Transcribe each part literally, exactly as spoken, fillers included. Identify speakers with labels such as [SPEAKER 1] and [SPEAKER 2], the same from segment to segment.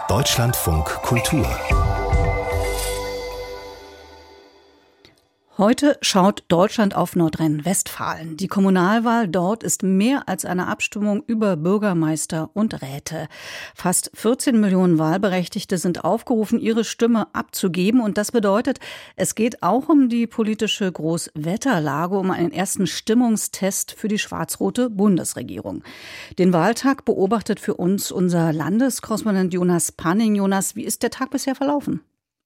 [SPEAKER 1] Deutschlandfunk Kultur.
[SPEAKER 2] Heute schaut Deutschland auf Nordrhein-Westfalen. Die Kommunalwahl dort ist mehr als eine Abstimmung über Bürgermeister und Räte. Fast vierzehn Millionen Wahlberechtigte sind aufgerufen, ihre Stimme abzugeben. Und das bedeutet, es geht auch um die politische Großwetterlage, um einen ersten Stimmungstest für die schwarz-rote Bundesregierung. Den Wahltag beobachtet für uns unser Landeskorrespondent Jonas Panning. Jonas, wie ist der Tag bisher verlaufen?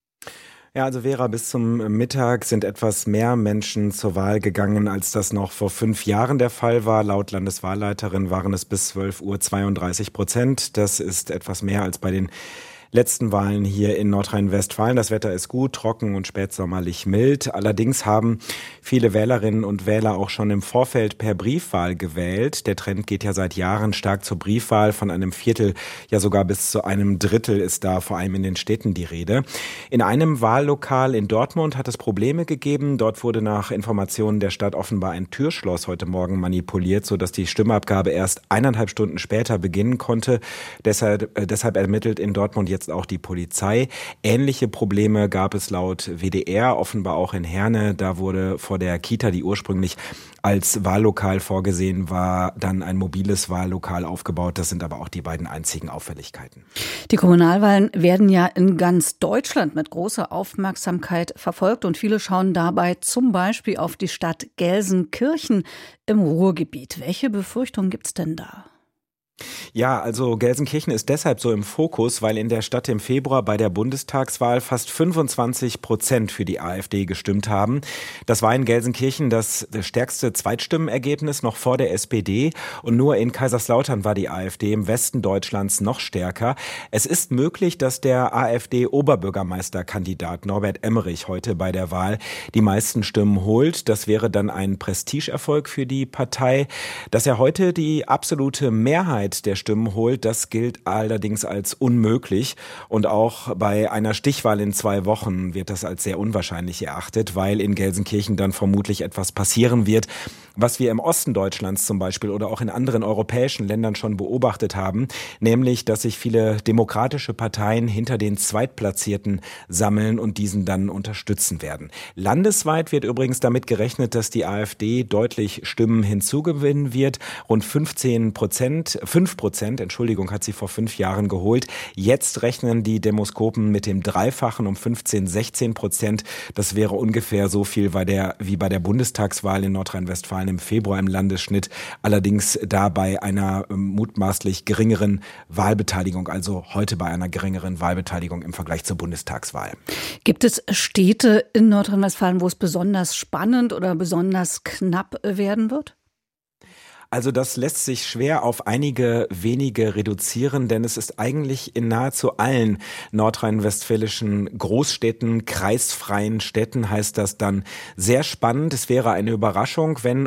[SPEAKER 3] Ja, also Vera, bis zum Mittag sind etwas mehr Menschen zur Wahl gegangen, als das noch vor fünf Jahren der Fall war. Laut Landeswahlleiterin waren es bis zwölf Uhr zweiunddreißig Prozent. Das ist etwas mehr als bei den letzten Wahlen hier in Nordrhein-Westfalen. Das Wetter ist gut, trocken und spätsommerlich mild. Allerdings haben viele Wählerinnen und Wähler auch schon im Vorfeld per Briefwahl gewählt. Der Trend geht ja seit Jahren stark zur Briefwahl. Von einem Viertel, ja sogar bis zu einem Drittel ist da vor allem in den Städten die Rede. In einem Wahllokal in Dortmund hat es Probleme gegeben. Dort wurde nach Informationen der Stadt offenbar ein Türschloss heute Morgen manipuliert, sodass die Stimmabgabe erst eineinhalb Stunden später beginnen konnte. Deshalb, äh, deshalb ermittelt in Dortmund jetzt auch die Polizei. Ähnliche Probleme gab es laut W D R, offenbar auch in Herne. Da wurde vor der Kita, die ursprünglich als Wahllokal vorgesehen war, dann ein mobiles Wahllokal aufgebaut. Das sind aber auch die beiden einzigen Auffälligkeiten.
[SPEAKER 2] Die Kommunalwahlen werden ja in ganz Deutschland mit großer Aufmerksamkeit verfolgt und viele schauen dabei zum Beispiel auf die Stadt Gelsenkirchen im Ruhrgebiet. Welche Befürchtungen gibt's denn da?
[SPEAKER 3] Ja, also Gelsenkirchen ist deshalb so im Fokus, weil in der Stadt im Februar bei der Bundestagswahl fast fünfundzwanzig Prozent für die AfD gestimmt haben. Das war in Gelsenkirchen das stärkste Zweitstimmenergebnis noch vor der S P D und nur in Kaiserslautern war die AfD im Westen Deutschlands noch stärker. Es ist möglich, dass der AfD-Oberbürgermeisterkandidat Norbert Emmerich heute bei der Wahl die meisten Stimmen holt. Das wäre dann ein Prestigeerfolg für die Partei. Dass er heute die absolute Mehrheit der Stimmen holt, das gilt allerdings als unmöglich. Und auch bei einer Stichwahl in zwei Wochen wird das als sehr unwahrscheinlich erachtet, weil in Gelsenkirchen dann vermutlich etwas passieren wird, was wir im Osten Deutschlands zum Beispiel oder auch in anderen europäischen Ländern schon beobachtet haben, nämlich, dass sich viele demokratische Parteien hinter den Zweitplatzierten sammeln und diesen dann unterstützen werden. Landesweit wird übrigens damit gerechnet, dass die AfD deutlich Stimmen hinzugewinnen wird. Rund fünfzehn Prozent, fünf Prozent, Entschuldigung, hat sie vor fünf Jahren geholt. Jetzt rechnen die Demoskopen mit dem Dreifachen um fünfzehn, sechzehn Prozent. Das wäre ungefähr so viel bei der, wie bei der Bundestagswahl in Nordrhein-Westfalen im Februar im Landesschnitt. Allerdings da bei einer ähm, mutmaßlich geringeren Wahlbeteiligung, also heute bei einer geringeren Wahlbeteiligung im Vergleich zur Bundestagswahl.
[SPEAKER 2] Gibt es Städte in Nordrhein-Westfalen, wo es besonders spannend oder besonders knapp werden wird?
[SPEAKER 3] Also das lässt sich schwer auf einige wenige reduzieren, denn es ist eigentlich in nahezu allen nordrhein-westfälischen Großstädten, kreisfreien Städten heißt das dann sehr spannend. Es wäre eine Überraschung, wenn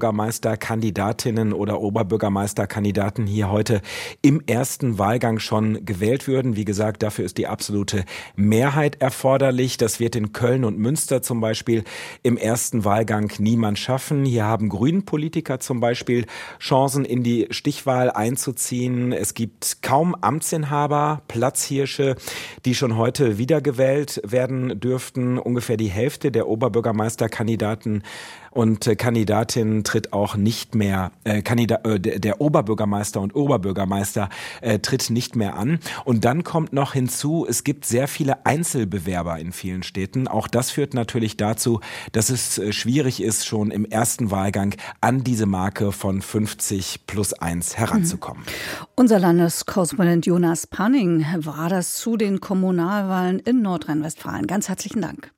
[SPEAKER 3] Oberbürgermeisterkandidatinnen oder Oberbürgermeisterkandidaten hier heute im ersten Wahlgang schon gewählt würden. Wie gesagt, dafür ist die absolute Mehrheit erforderlich. Das wird in Köln und Münster zum Beispiel im ersten Wahlgang niemand schaffen. Hier haben Grünen-Politiker zum Beispiel Chancen in die Stichwahl einzuziehen. Es gibt kaum Amtsinhaber, Platzhirsche, die schon heute wiedergewählt werden dürften. Ungefähr die Hälfte der Oberbürgermeisterkandidaten und Kandidatin tritt auch nicht mehr, äh, Kandidat, äh, der Oberbürgermeister und Oberbürgermeister äh, tritt nicht mehr an. Und dann kommt noch hinzu, es gibt sehr viele Einzelbewerber in vielen Städten. Auch das führt natürlich dazu, dass es äh, schwierig ist, schon im ersten Wahlgang an diese Marke von fünfzig plus eins heranzukommen.
[SPEAKER 2] Mhm. Unser Landeskorrespondent Jonas Panning war das zu den Kommunalwahlen in Nordrhein-Westfalen. Ganz herzlichen Dank.